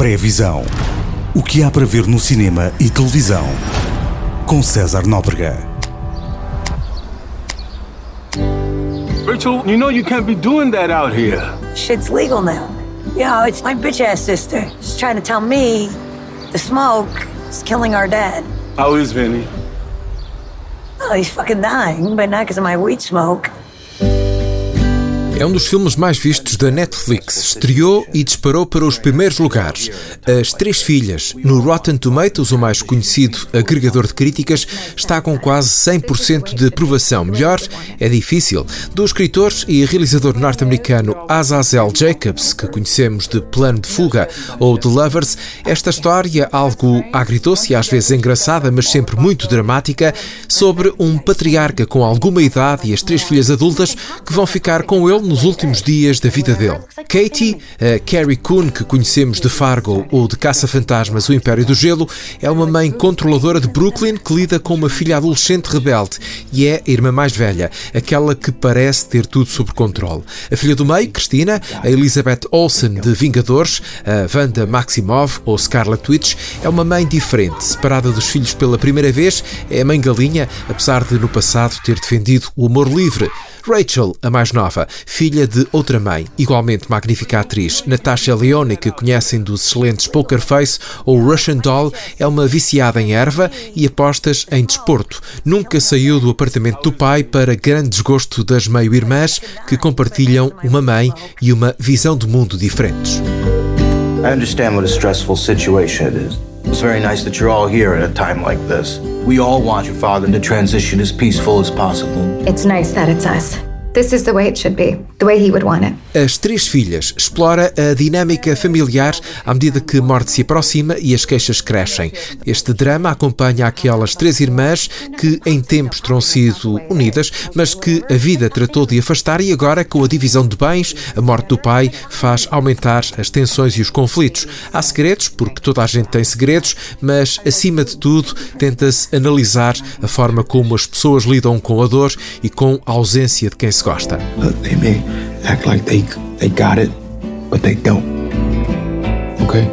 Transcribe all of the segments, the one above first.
Pré-visão. O que há para ver no cinema e televisão. Com César Nóbrega. Rachel, you know you can't be doing that out here. Shit's legal now. You know, it's my bitch-ass sister. She's trying to tell me the smoke is killing our dad. How is Vinny? Oh, he's fucking dying, but not because of my weed smoke. É um dos filmes mais vistos da Netflix. Estreou e disparou para os primeiros lugares. As Três Filhas, no Rotten Tomatoes, o mais conhecido agregador de críticas, está com quase 100% de aprovação. Melhor é difícil. Do escritor e realizador norte-americano Azazel Jacobs, que conhecemos de Plano de Fuga ou The Lovers, esta história, algo agridoce e às vezes engraçada, mas sempre muito dramática, sobre um patriarca com alguma idade e as três filhas adultas que vão ficar com ele nos últimos dias da vida dele. Katie, a Carrie Coon, que conhecemos de Fargo ou de Caça-Fantasmas, O Império do Gelo, é uma mãe controladora de Brooklyn que lida com uma filha adolescente rebelde e é a irmã mais velha, aquela que parece ter tudo sob controle. A filha do meio, Christina, a Elizabeth Olsen de Vingadores, a Wanda Maximoff ou Scarlet Witch, é uma mãe diferente, separada dos filhos pela primeira vez, é a mãe galinha, apesar de no passado ter defendido o amor livre. Rachel, a mais nova, filha de outra mãe, igualmente magnífica atriz, Natasha Lyonne, que conhecem dos excelentes Poker Face ou Russian Doll, é uma viciada em erva e apostas em desporto. Nunca saiu do apartamento do pai, para grande desgosto das meio-irmãs, que compartilham uma mãe e uma visão de mundo diferentes. I understand what a stressful situation it is. It's very nice that you're all here at a time like this. We all want your father to transition as peaceful as possible. It's nice that it's us. This is the way it should be, the way he would want it. As Três Filhas explora a dinâmica familiar à medida que a morte se aproxima e as queixas crescem. Este drama acompanha aquelas três irmãs que em tempos terão sido unidas, mas que a vida tratou de afastar e agora, com a divisão de bens, a morte do pai faz aumentar as tensões e os conflitos. Há segredos, porque toda a gente tem segredos, mas acima de tudo tenta-se analisar a forma como as pessoas lidam com a dor e com a ausência de quem se gosta. They may act like they got it, but they don't. Okay?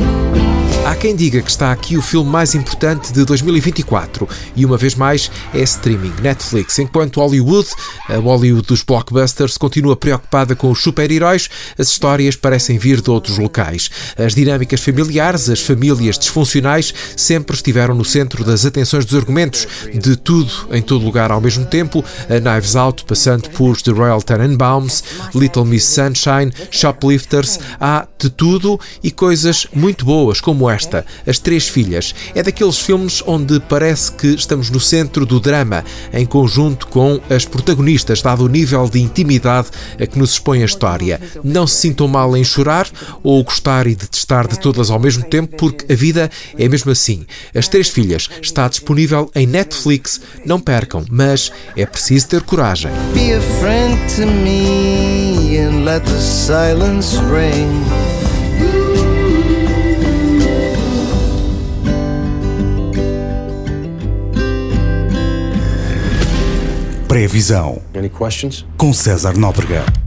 Há quem diga que está aqui o filme mais importante de 2024 e, uma vez mais, é streaming, Netflix. Enquanto Hollywood, a Hollywood dos blockbusters, continua preocupada com os super-heróis, as histórias parecem vir de outros locais. As dinâmicas familiares, as famílias disfuncionais, sempre estiveram no centro das atenções dos argumentos, de tudo em todo lugar ao mesmo tempo, a Knives Out, passando por The Royal Tenenbaums, Little Miss Sunshine, Shoplifters, há de tudo e coisas muito boas como esta. As Três Filhas é daqueles filmes onde parece que estamos no centro do drama, em conjunto com as protagonistas, dado o nível de intimidade a que nos expõe a história. Não se sintam mal em chorar ou gostar e detestar de todas ao mesmo tempo, porque a vida é mesmo assim. As Três Filhas está disponível em Netflix. Não percam, mas é preciso ter coragem. Be a friend to me and let the silence ring. Pré-visão. Any questions? Com César Nóbrega.